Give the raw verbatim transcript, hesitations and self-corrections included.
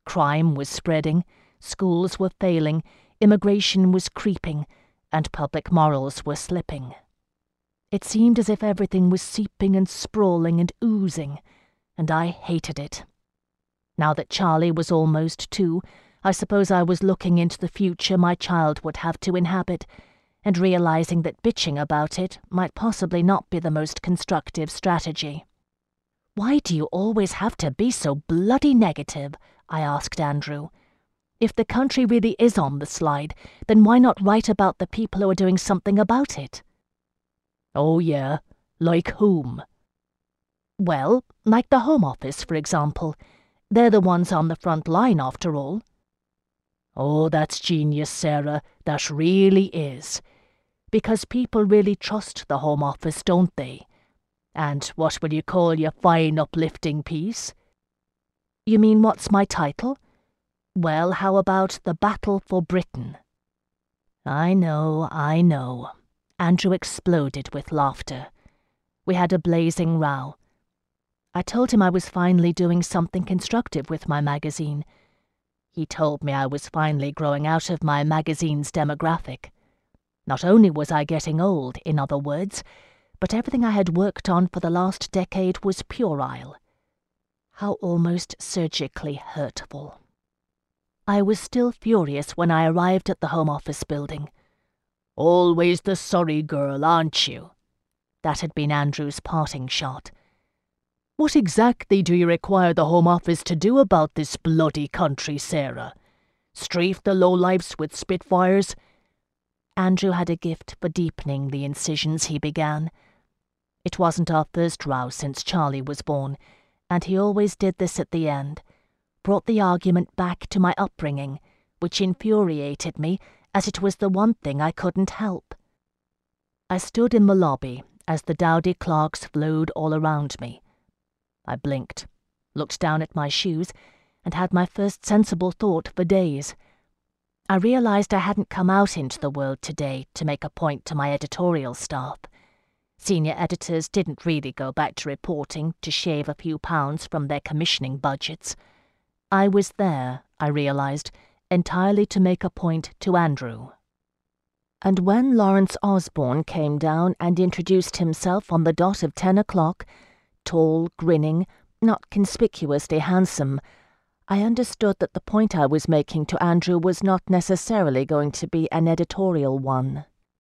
Crime was spreading, schools were failing, immigration was creeping, and public morals were slipping. It seemed as if everything was seeping and sprawling and oozing, and I hated it. Now that Charlie was almost two, I suppose I was looking into the future my child would have to inhabit, and realizing that bitching about it might possibly not be the most constructive strategy. "Why do you always have to be so bloody negative?" I asked Andrew. "If the country really is on the slide, then why not write about the people who are doing something about it?" "Oh yeah, like whom?" "Well, like the Home Office, for example. They're the ones on the front line, after all." "Oh, that's genius, Sarah, that really is. Because people really trust the Home Office, don't they? And what will you call your fine uplifting piece?" "You mean what's my title? Well, how about The Battle for Britain?" "I know, I know." Andrew exploded with laughter. We had a blazing row. I told him I was finally doing something constructive with my magazine. He told me I was finally growing out of my magazine's demographic. Not only was I getting old, in other words, but everything I had worked on for the last decade was puerile. How almost surgically hurtful. I was still furious when I arrived at the Home Office building. "Always the sorry girl, aren't you?" That had been Andrew's parting shot. "What exactly do you require the Home Office to do about this bloody country, Sarah? Strafe the lowlifes with Spitfires?" Andrew had a gift for deepening the incisions he began. It wasn't our first row since Charlie was born, and he always did this at the end, brought the argument back to my upbringing, which infuriated me, as it was the one thing I couldn't help. I stood in the lobby as the dowdy clerks flowed all around me. I blinked, looked down at my shoes, and had my first sensible thought for days. I realized I hadn't come out into the world today to make a point to my editorial staff. Senior editors didn't really go back to reporting to shave a few pounds from their commissioning budgets. I was there, I realized, entirely to make a point to Andrew. And when Lawrence Osborne came down and introduced himself on the dot of ten o'clock, tall, grinning, not conspicuously handsome, I understood that the point I was making to Andrew was not necessarily going to be an editorial one.